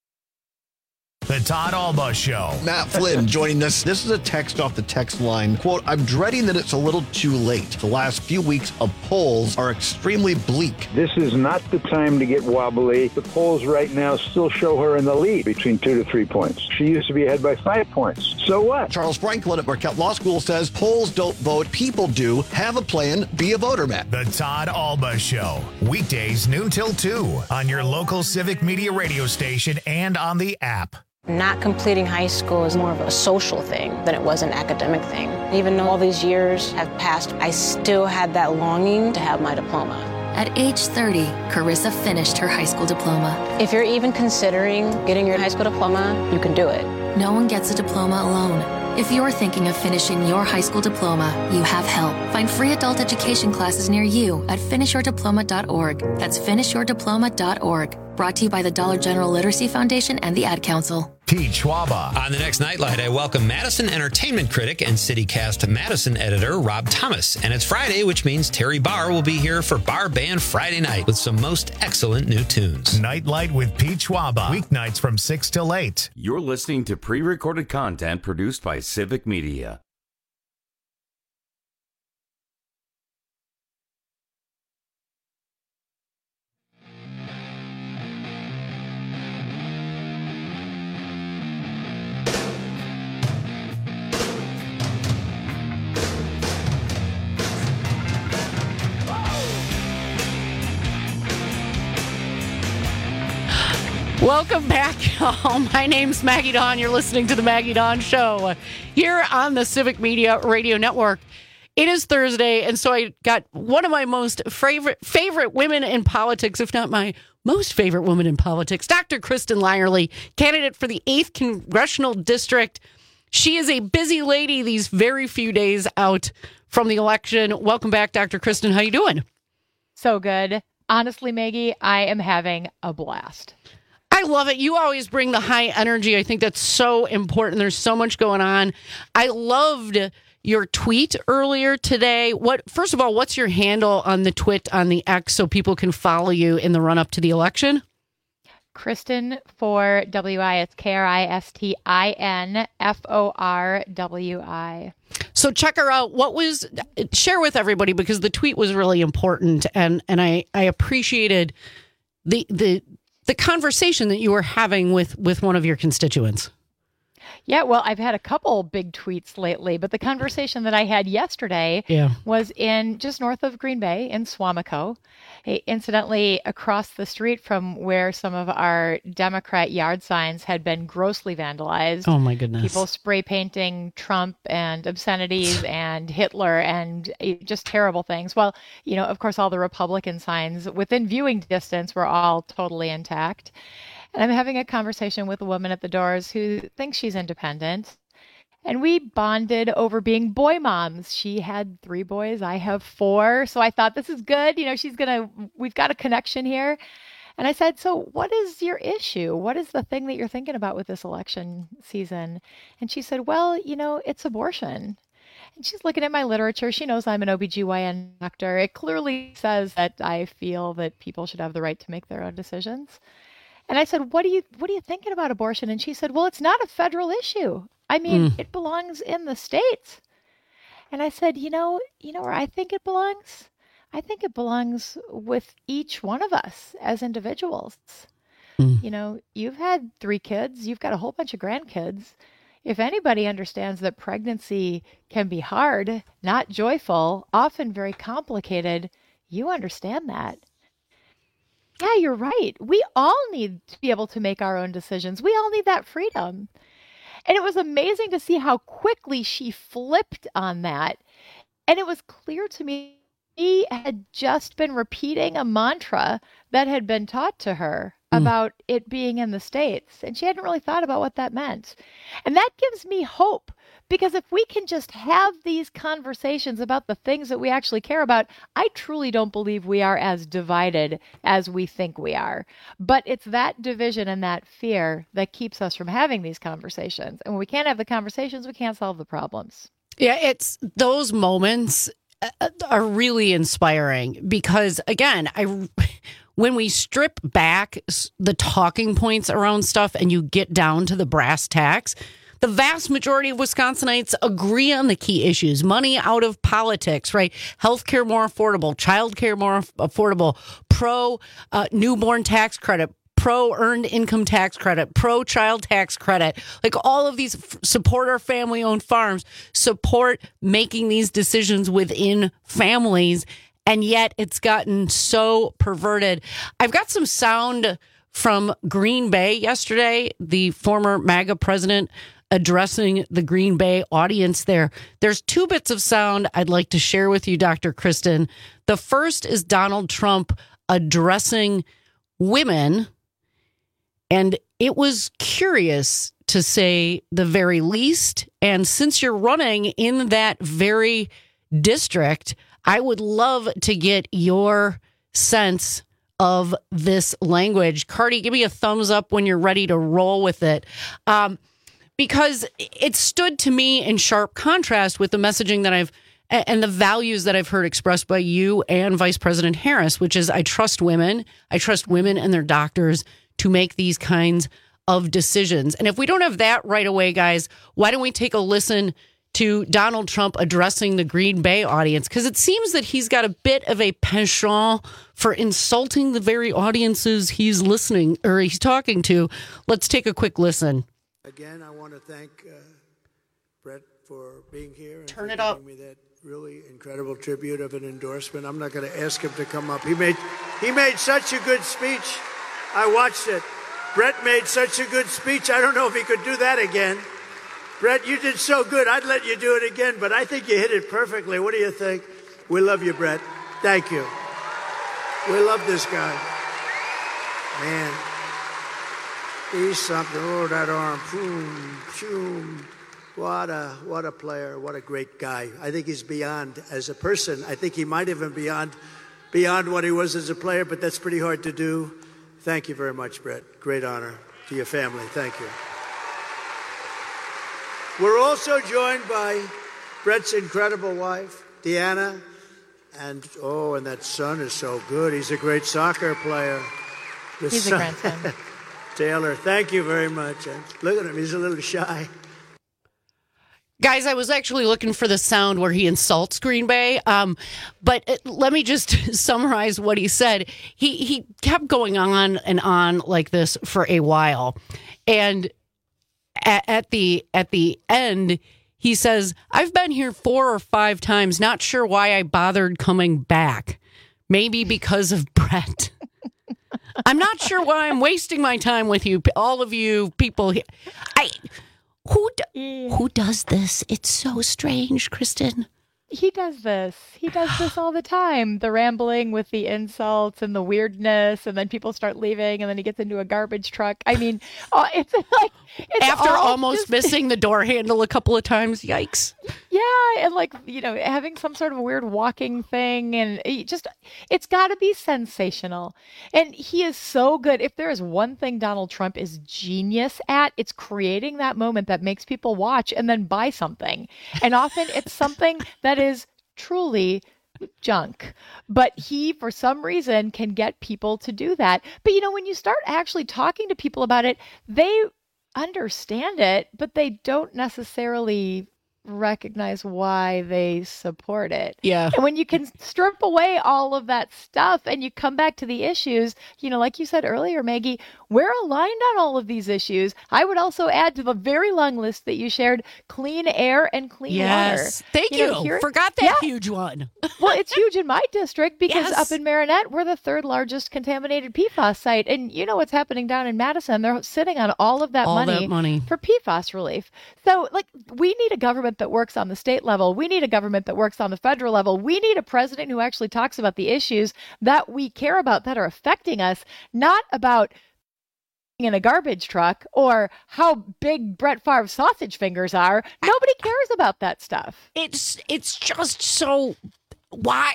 The Todd Alba Show. Matt Flynn joining us. This is a text off the text line. Quote, I'm dreading that it's a little too late. The last few weeks of polls are extremely bleak. This is not the time to get wobbly. The polls right now still show her in the lead between 2 to 3 points. She used to be ahead by 5 points. So what? Charles Franklin at Marquette Law School says polls don't vote, people do. Have a plan, be a voter, Matt. The Todd Alba Show. Weekdays noon till 2 on your local Civic Media radio station and on the app. Not completing high school is more of a social thing than it was an academic thing. Even though all these years have passed, I still had that longing to have my diploma. At age 30, Carissa finished her high school diploma. If you're even considering getting your high school diploma, you can do it. No one gets a diploma alone. If you're thinking of finishing your high school diploma, you have help. Find free adult education classes near you at finishyourdiploma.org. That's finishyourdiploma.org. Brought to you by the Dollar General Literacy Foundation and the Ad Council. Pete Schwaba. On the next Nightlight, I welcome Madison entertainment critic and CityCast Madison editor Rob Thomas. And it's Friday, which means Terry Barr will be here for Bar Band Friday night with some most excellent new tunes. Nightlight with Pete Schwaba. Weeknights from 6 till 8. You're listening to pre-recorded content produced by Civic Media. Welcome back, y'all. My name's Maggie Dawn. You're listening to The Maggie Dawn Show here on the Civic Media Radio Network. It is Thursday, and so I got one of my most favorite women in politics, if not my most favorite woman in politics, Dr. Kristen Lyerly, candidate for the 8th Congressional District. She is a busy lady these very few days out from the election. Welcome back, Dr. Kristen. How you doing? So good. Honestly, Maggie, I am having a blast. I love it. You always bring the high energy. I think that's so important. There's so much going on. I loved your tweet earlier today. First of all, what's your handle on the twit on the X so people can follow you in the run up to the election? Kristen for WI. It's KRISTINFORWI. So check her out. Share with everybody, because the tweet was really important, and I appreciated the conversation that you were having with one of your constituents. Yeah, well, I've had a couple big tweets lately, but the conversation that I had yesterday was in just north of Green Bay in Swamico. Hey, incidentally, across the street from where some of our Democrat yard signs had been grossly vandalized. Oh, my goodness. People spray painting Trump and obscenities and Hitler and just terrible things. Well, of course, all the Republican signs within viewing distance were all totally intact. And I'm having a conversation with a woman at the doors who thinks she's independent. And we bonded over being boy moms. She had 3 boys. I have 4. So I thought, this is good. We've got a connection here. And I said, so what is your issue? What is the thing that you're thinking about with this election season? And she said, well, it's abortion. And she's looking at my literature. She knows I'm an OBGYN doctor. It clearly says that I feel that people should have the right to make their own decisions. And I said, what are you thinking about abortion? And she said, well, it's not a federal issue. I mean, it belongs in the states. And I said, you know where I think it belongs? I think it belongs with each one of us as individuals. You've had 3 kids. You've got a whole bunch of grandkids. If anybody understands that pregnancy can be hard, not joyful, often very complicated, you understand that. Yeah, you're right. We all need to be able to make our own decisions. We all need that freedom. And it was amazing to see how quickly she flipped on that. And it was clear to me she had just been repeating a mantra that had been taught to her about it being in the States. And she hadn't really thought about what that meant. And that gives me hope, because if we can just have these conversations about the things that we actually care about, I truly don't believe we are as divided as we think we are. But it's that division and that fear that keeps us from having these conversations. And when we can't have the conversations, we can't solve the problems. Yeah, it's those moments are really inspiring, because, again, when we strip back the talking points around stuff and you get down to the brass tacks, the vast majority of Wisconsinites agree on the key issues. Money out of politics, right? Healthcare more affordable, childcare more affordable, pro newborn tax credit, pro earned income tax credit, pro child tax credit, like all of these, support our family owned farms, support making these decisions within families. And yet it's gotten so perverted. I've got some sound from Green Bay yesterday, the former MAGA president addressing the Green Bay audience there. There's 2 bits of sound I'd like to share with you, Dr. Kristen. The first is Donald Trump addressing women. And it was curious to say the very least. And since you're running in that very district, I would love to get your sense of this language. Cardi, give me a thumbs up when you're ready to roll with it. Because it stood to me in sharp contrast with the messaging that and the values that I've heard expressed by you and Vice President Harris, which is I trust women. I trust women and their doctors to make these kinds of decisions. And if we don't have that right away, guys, why don't we take a listen to Donald Trump addressing the Green Bay audience? Because it seems that he's got a bit of a penchant for insulting the very audiences he's listening or he's talking to. Let's take a quick listen. Again, I want to thank Brett for being here and turn it up. Giving me that really incredible tribute of an endorsement. I'm not going to ask him to come up. He made such a good speech. I watched it. Brett made such a good speech. I don't know if he could do that again. Brett, you did so good. I'd let you do it again, but I think you hit it perfectly. What do you think? We love you, Brett. Thank you. We love this guy. Man, he's something. Oh, that arm. Boom, boom. What a player. What a great guy. I think he's beyond as a person. I think he might even beyond what he was as a player, but that's pretty hard to do. Thank you very much, Brett. Great honor to your family. Thank you. We're also joined by Brett's incredible wife, Deanna, and that son is so good. He's a great soccer player. He's a grandson. Taylor, thank you very much. Look at him. He's a little shy. Guys, I was actually looking for the sound where he insults Green Bay, but let me just summarize what he said. He kept going on and on like this for a while, and at the end, he says, "I've been here 4 or 5 times. Not sure why I bothered coming back. Maybe because of Brett. I'm not sure why I'm wasting my time with you, all of you people here. Who does this? It's so strange, Kristen." He does this. He does this all the time. The rambling with the insults and the weirdness, and then people start leaving, and then he gets into a garbage truck. I mean, it's like after almost missing the door handle a couple of times. Yikes! Yeah, and having some sort of a weird walking thing, and it's got to be sensational. And he is so good. If there is one thing Donald Trump is genius at, it's creating that moment that makes people watch and then buy something. And often it's something that is truly junk, but he for some reason can get people to do that. But when you start actually talking to people about it, they understand it, but they don't necessarily recognize why they support it. Yeah. And when you can strip away all of that stuff and you come back to the issues, like you said earlier, Maggie, we're aligned on all of these issues. I would also add to the very long list that you shared, clean air and clean water. Thank you. Forgot that huge one. Well, it's huge in my district because Yes. up in Marinette, we're the 3rd largest contaminated PFAS site. And you know what's happening down in Madison? They're sitting on all of that money for PFAS relief. So, we need a government that works on the state level. We need a government that works on the federal level. We need a president who actually talks about the issues that we care about that are affecting us, not about in a garbage truck or how big Brett Favre's sausage fingers are. Nobody cares about that stuff. It's just so why.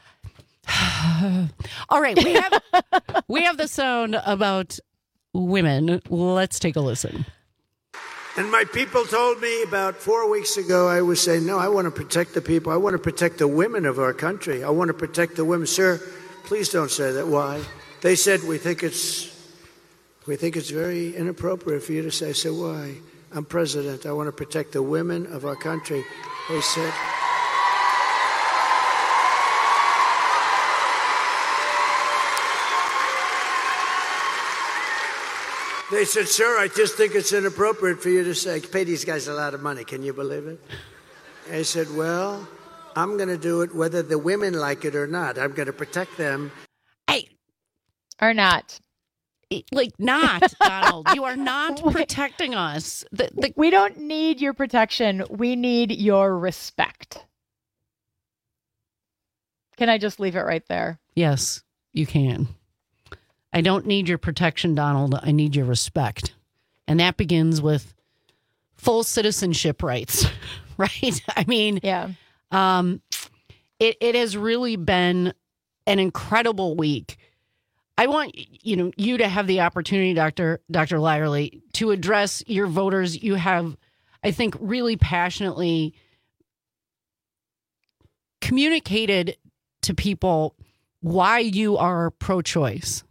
All right, we have the sound about women. Let's take a listen. And my people told me about 4 weeks ago, I was saying, no, I want to protect the people. I want to protect the women of our country. I want to protect the women. Sir, please don't say that. Why? They said, we think it's very inappropriate for you to say. I said, why? I'm president. I want to protect the women of our country. They said... They said, sir, I just think it's inappropriate for you to say, pay these guys a lot of money. Can you believe it? I said, well, I'm going to do it whether the women like it or not. I'm going to protect them. Or not. Not, Donald. You are not protecting us. We don't need your protection. We need your respect. Can I just leave it right there? Yes, you can. I don't need your protection, Donald. I need your respect. And that begins with full citizenship rights, right? I mean, yeah. It has really been an incredible week. I want you to have the opportunity, Dr. Lyerly, to address your voters. You have, I think, really passionately communicated to people why you are pro-choice,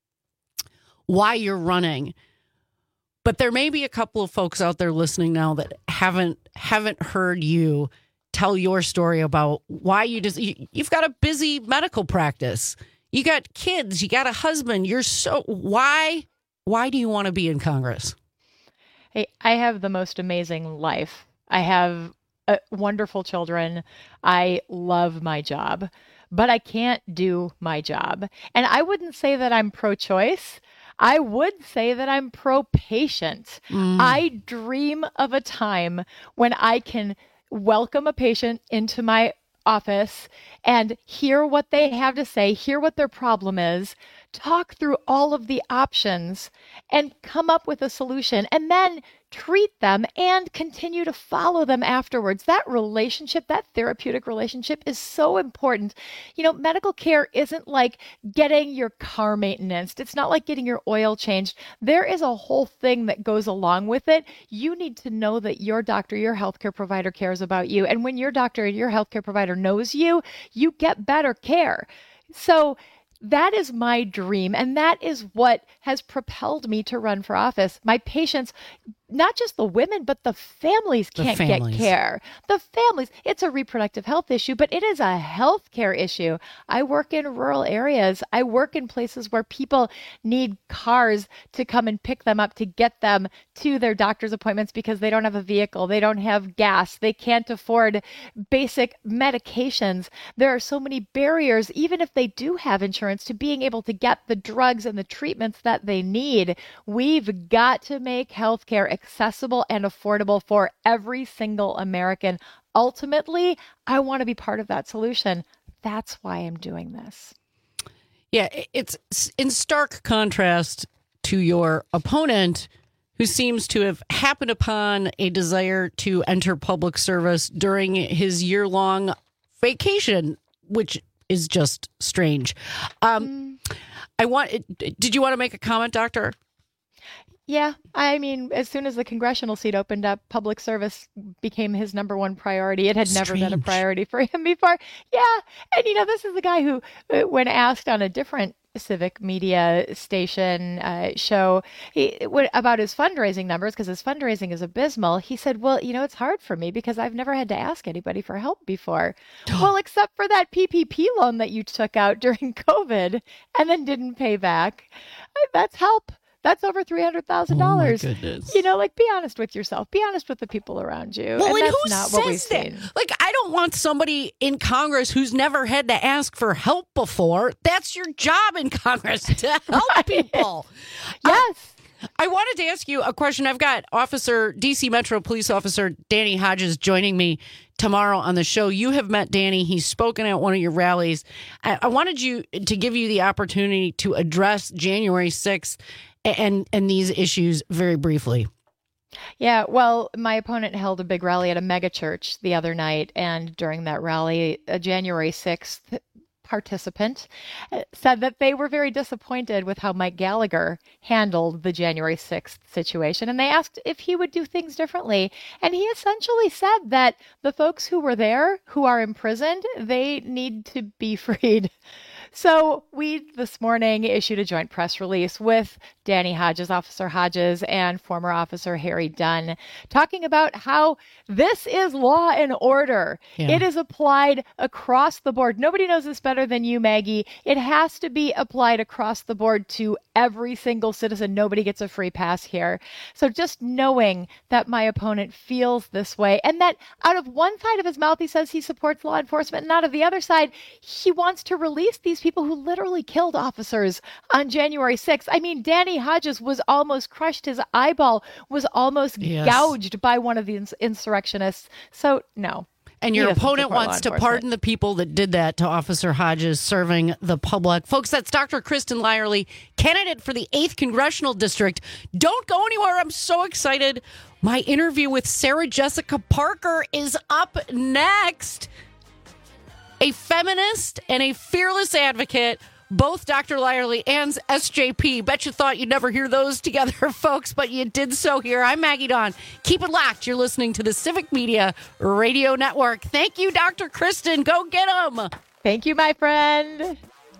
why you're running. But there may be a couple of folks out there listening now that haven't heard you tell your story about why you've got a busy medical practice. You got kids, you got a husband. Why do you want to be in Congress? Hey, I have the most amazing life. I have wonderful children. I love my job, but I can't do my job. And I wouldn't say that I'm pro-choice. I would say that I'm pro-patient. I dream of a time when I can welcome a patient into my office and hear what they have to say, hear what their problem is, talk through all of the options and come up with a solution, and then treat them and continue to follow them afterwards. That relationship, that therapeutic relationship is so important. Medical care isn't like getting your car maintenance. It's not like getting your oil changed. There is a whole thing that goes along with it. You need to know that your doctor, your healthcare provider cares about you. And when your doctor and your healthcare provider knows you, you get better care. So that is my dream, and that is what has propelled me to run for office. My patients, not just the women, but the families can't get care. The families, it's a reproductive health issue, but it is a health care issue. I work in rural areas. I work in places where people need cars to come and pick them up to get them to their doctor's appointments because they don't have a vehicle. They don't have gas. They can't afford basic medications. There are so many barriers, even if they do have insurance, to being able to get the drugs and the treatments that they need. We've got to make healthcare accessible and affordable for every single American. Ultimately, I want to be part of that solution. That's why I'm doing this. Yeah, it's in stark contrast to your opponent, who seems to have happened upon a desire to enter public service during his year-long vacation, which is just strange. Did you want to make a comment, Doctor? Yeah, I mean, as soon as the congressional seat opened up, public service became his number one priority. It had never been a priority for him before. Yeah, and this is the guy who, when asked on a different civic media station show about his fundraising numbers, because his fundraising is abysmal, he said, well, it's hard for me because I've never had to ask anybody for help before. Well, except for that PPP loan that you took out during COVID and then didn't pay back. That's help. That's over $300,000. Oh my goodness. Be honest with yourself. Be honest with the people around you. Well, and that's who not what we've seen. I don't want somebody in Congress who's never had to ask for help before. That's your job in Congress, to help people. Yes. I wanted to ask you a question. I've got DC Metro Police Officer Danny Hodges joining me tomorrow on the show. You have met Danny. He's spoken at one of your rallies. I wanted to give you the opportunity to address January 6th and these issues very briefly. Yeah, well, my opponent held a big rally at a mega church the other night, and during that rally, a January 6th participant said that they were very disappointed with how Mike Gallagher handled the January 6th situation, and they asked if he would do things differently. And he essentially said that the folks who were there, who are imprisoned, they need to be freed. So we this morning issued a joint press release with Danny Hodges, Officer Hodges, and former Officer Harry Dunn, talking about how this is law and order. Yeah. It is applied across the board. Nobody knows this better than you, Maggie. It has to be applied across the board to every single citizen. Nobody gets a free pass here. So just knowing that my opponent feels this way, and that out of one side of his mouth he says he supports law enforcement, and out of the other side he wants to release these people who literally killed officers on January 6th. I mean, Danny Hodges was almost crushed. His eyeball was almost gouged by one of the insurrectionists. So, no. And your opponent wants to pardon the people that did that to Officer Hodges serving the public. Folks, that's Dr. Kristen Lyerly, candidate for the 8th Congressional District. Don't go anywhere. I'm so excited. My interview with Sarah Jessica Parker is up next. A feminist and a fearless advocate, both Dr. Lyerly and SJP. Bet you thought you'd never hear those together, folks, but you did so here. I'm Maggie Dawn. Keep it locked. You're listening to the Civic Media Radio Network. Thank you, Dr. Kristen. Go get 'em. Thank you, my friend.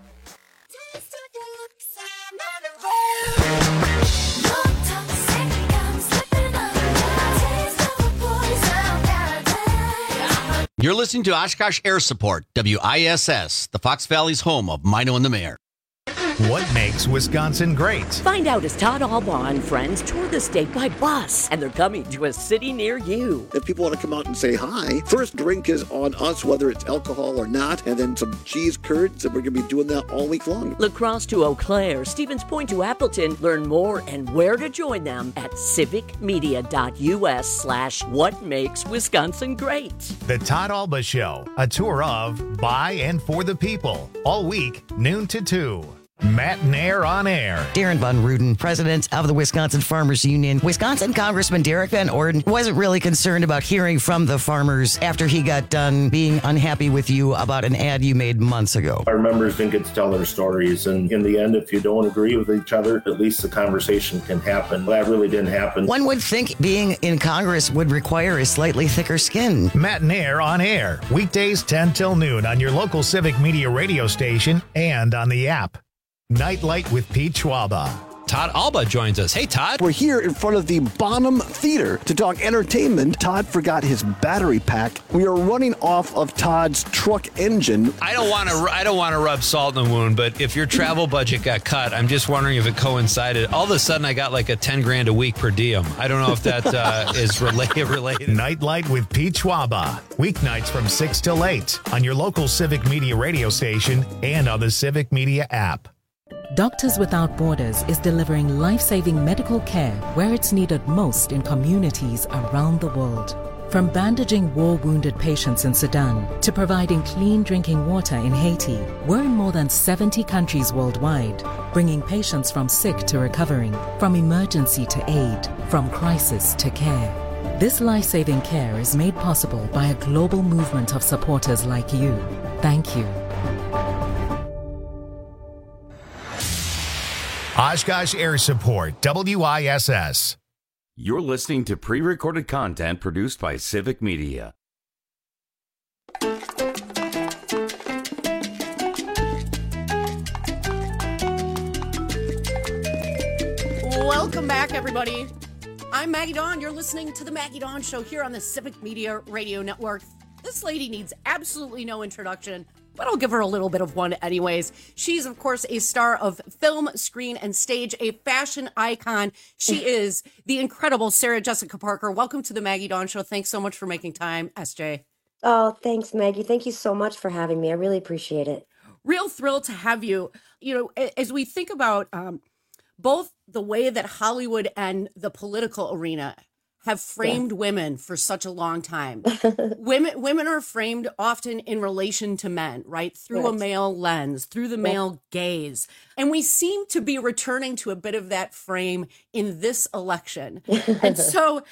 You're listening to Oshkosh Air Support, WISS, the Fox Valley's home of Mino and the Mayor. What makes Wisconsin great? Find out as Todd Albaugh and friends tour the state by bus, and they're coming to a city near you. If people want to come out and say hi, first drink is on us, whether it's alcohol or not, and then some cheese curds, and we're going to be doing that all week long. La Crosse to Eau Claire, Stevens Point to Appleton. Learn more and where to join them at civicmedia.us/what makes Wisconsin great. The Todd Albaugh Show, a tour of, by, and for the people. All week, noon to 2. Matt and Air on Air. Darren Von Ruden, president of the Wisconsin Farmers Union. Wisconsin Congressman Derek Van Orden wasn't really concerned about hearing from the farmers after he got done being unhappy with you about an ad you made months ago. Our members didn't get to tell their stories, and in the end, if you don't agree with each other, at least the conversation can happen. That really didn't happen. One would think being in Congress would require a slightly thicker skin. Matt and Air on Air, weekdays 10 till noon on your local Civic Media radio station and on the app. Nightlight with Pete Schwaba. Todd Albaugh joins us. Hey, Todd. We're here in front of the Bonham Theater to talk entertainment. Todd forgot his battery pack. We are running off of Todd's truck engine. I don't want to rub salt in the wound, but if your travel budget got cut, I'm just wondering if it coincided. All of a sudden, I got like a $10,000 a week per diem. I don't know if that is related. Nightlight with Pete Schwaba. Weeknights from 6 till 8 on your local Civic Media radio station and on the Civic Media app. Doctors Without Borders is delivering life-saving medical care where it's needed most in communities around the world. From bandaging war-wounded patients in Sudan to providing clean drinking water in Haiti, we're in more than 70 countries worldwide, bringing patients from sick to recovering, from emergency to aid, from crisis to care. This life-saving care is made possible by a global movement of supporters like you. Thank you. Oshkosh Air Support, WISS. You're listening to pre-recorded content produced by Civic Media. Welcome back, everybody. I'm Maggie Dawn. You're listening to the Maggie Dawn Show here on the Civic Media Radio Network. This lady needs absolutely no introduction, but I'll give her a little bit of one anyways. She's, of course, a star of film, screen, and stage, a fashion icon. She is the incredible Sarah Jessica Parker. Welcome to the Maggie Dawn Show. Thanks so much for making time, SJ. Oh, thanks, Maggie. Thank you so much for having me. I really appreciate it. Real thrilled to have you. You know, as we think about both the way that Hollywood and the political arena have framed women for such a long time. Women are framed often in relation to men, right? Through a male lens, through the male gaze. And we seem to be returning to a bit of that frame in this election. And so,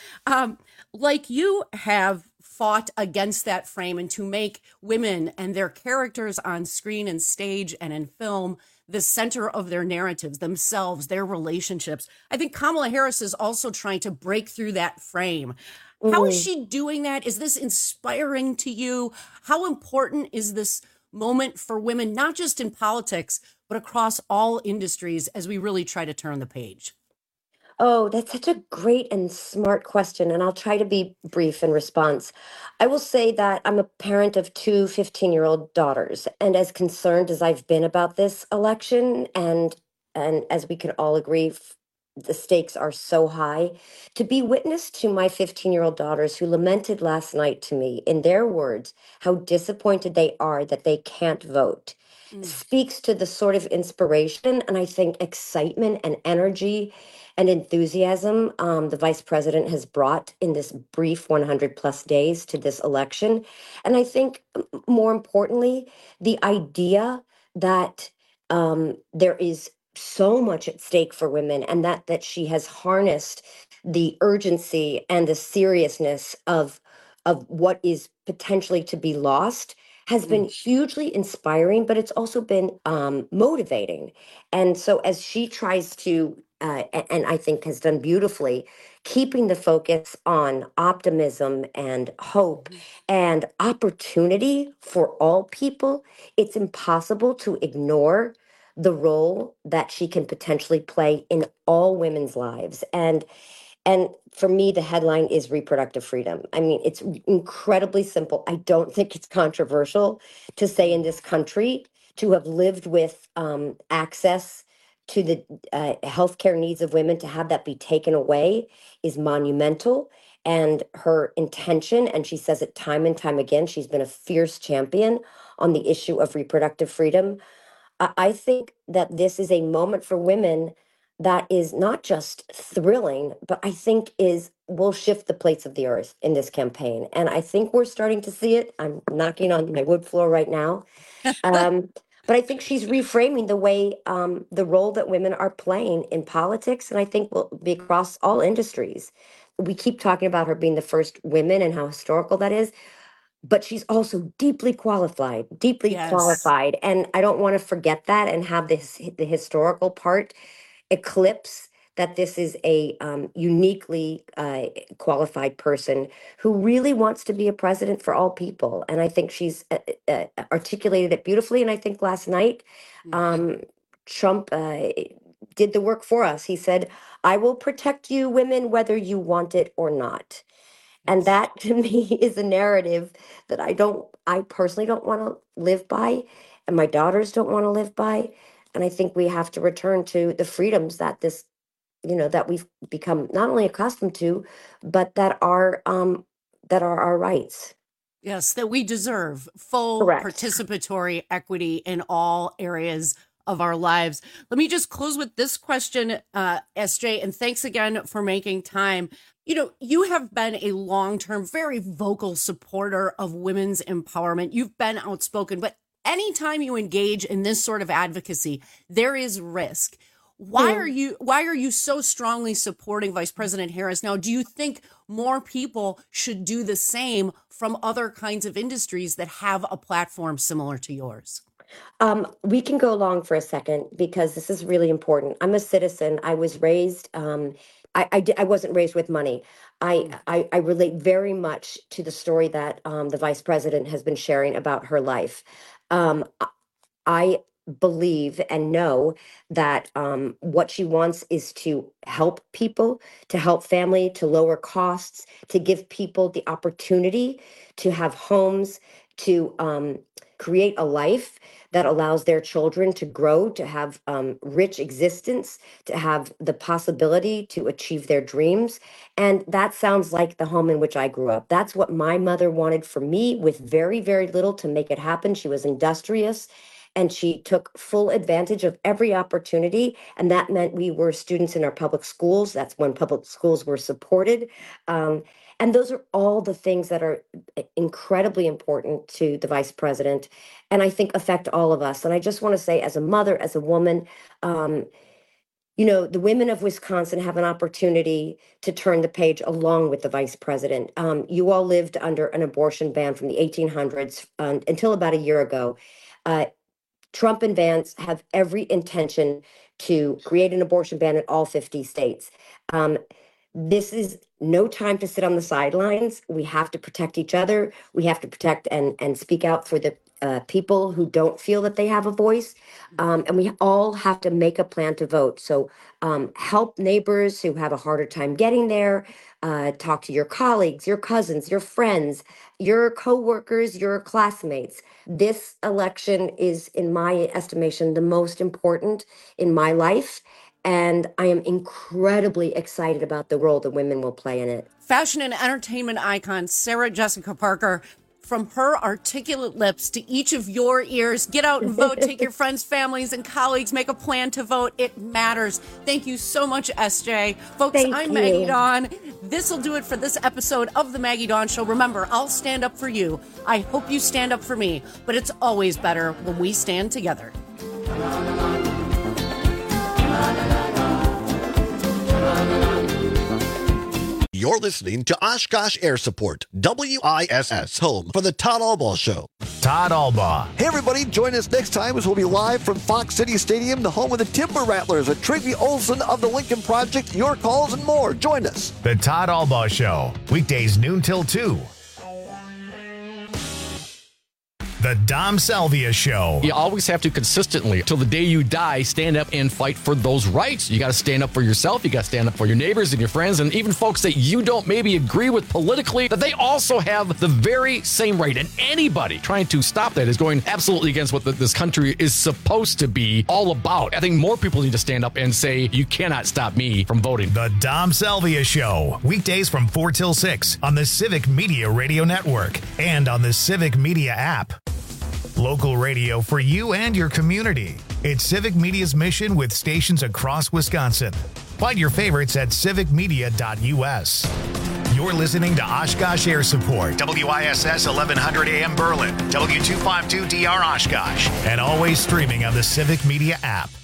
like you have fought against that frame and to make women and their characters on screen and stage and in film the center of their narratives, themselves, their relationships. I think Kamala Harris is also trying to break through that frame. How is she doing that? Is this inspiring to you? How important is this moment for women, not just in politics, but across all industries as we really try to turn the page? Oh, that's such a great and smart question, and I'll try to be brief in response. I will say that I'm a parent of two 15-year-old daughters, and as concerned as I've been about this election, and as we can all agree, the stakes are so high, to be witness to my 15-year-old daughters who lamented last night to me, in their words, how disappointed they are that they can't vote, speaks to the sort of inspiration and I think excitement and energy and enthusiasm the vice president has brought in this brief 100 plus days to this election. And I think more importantly, the idea that there is so much at stake for women and that she has harnessed the urgency and the seriousness of what is potentially to be lost has been hugely inspiring, but it's also been motivating. And so as she tries to, and I think has done beautifully, keeping the focus on optimism and hope and opportunity for all people, it's impossible to ignore the role that she can potentially play in all women's lives. And for me, the headline is reproductive freedom. I mean, it's incredibly simple. I don't think it's controversial to say in this country to have lived with access to the healthcare needs of women, to have that be taken away is monumental. And her intention, and she says it time and time again, she's been a fierce champion on the issue of reproductive freedom. I think that this is a moment for women that is not just thrilling, but I think will shift the plates of the earth in this campaign. And I think we're starting to see it. I'm knocking on my wood floor right now. But I think she's reframing the way, the role that women are playing in politics, and I think will be across all industries. We keep talking about her being the first woman and how historical that is, but she's also deeply qualified. And I don't want to forget that and have the historical part eclipse that this is a uniquely qualified person who really wants to be a president for all people. And I think she's articulated it beautifully. And I think last night, Trump did the work for us. He said, "I will protect you women, whether you want it or not." And that to me is a narrative that I personally don't want to live by, and my daughters don't want to live by. And I think we have to return to the freedoms that that we've become not only accustomed to, but that are our rights. Yes, that we deserve full participatory equity in all areas of our lives. Let me just close with this question, SJ, and thanks again for making time. You have been a long-term, very vocal supporter of women's empowerment. You've been outspoken, but anytime you engage in this sort of advocacy, there is risk. Why are you so strongly supporting Vice President Harris now? Do you think more people should do the same from other kinds of industries that have a platform similar to yours? We can go along for a second because this is really important. I'm a citizen. I was raised, I wasn't raised with money. I relate very much to the story that the vice president has been sharing about her life. I believe and know that what she wants is to help people, to help family, to lower costs, to give people the opportunity to have homes, to create a life that allows their children to grow, to have rich existence, to have the possibility to achieve their dreams. And that sounds like the home in which I grew up. That's what my mother wanted for me, with very, very little to make it happen. She was industrious, and she took full advantage of every opportunity. And that meant we were students in our public schools. That's when public schools were supported. And those are all the things that are incredibly important to the vice president, and I think affect all of us. And I just want to say, as a mother, as a woman, the women of Wisconsin have an opportunity to turn the page along with the vice president. You all lived under an abortion ban from the 1800s until about a year ago. Trump and Vance have every intention to create an abortion ban in all 50 states. This is no time to sit on the sidelines. We have to protect each other. We have to protect and speak out for the people who don't feel that they have a voice. And we all have to make a plan to vote. So help neighbors who have a harder time getting there. Talk to your colleagues, your cousins, your friends, your coworkers, your classmates. This election is, in my estimation, the most important in my life. And I am incredibly excited about the role that women will play in it. Fashion and entertainment icon Sarah Jessica Parker, from her articulate lips to each of your ears, get out and vote. Take your friends, families, and colleagues. Make a plan to vote. It matters. Thank you so much, SJ. Folks, I'm Maggie Dawn. This will do it for this episode of The Maggie Dawn Show. Remember, I'll stand up for you. I hope you stand up for me. But it's always better when we stand together. You're listening to Oshkosh Air Support, WISS, home for the Todd Albaugh Show. Todd Albaugh. Hey, everybody, join us next time as we'll be live from Fox City Stadium, the home of the Timber Rattlers, with Tracy Olson of the Lincoln Project, your calls and more. Join us. The Todd Albaugh Show, weekdays noon till 2. The Dom Salvia Show. You always have to consistently, till the day you die, stand up and fight for those rights. You got to stand up for yourself. You got to stand up for your neighbors and your friends, and even folks that you don't maybe agree with politically, that they also have the very same right. And anybody trying to stop that is going absolutely against what this country is supposed to be all about. I think more people need to stand up and say, you cannot stop me from voting. The Dom Salvia Show, weekdays from 4 till 6 on the Civic Media Radio Network and on the Civic Media app. Local radio for you and your community. It's Civic Media's mission with stations across Wisconsin. Find your favorites at civicmedia.us. You're listening to Oshkosh Air Support, WISS 1100 AM Berlin, W252DR Oshkosh, and always streaming on the Civic Media app.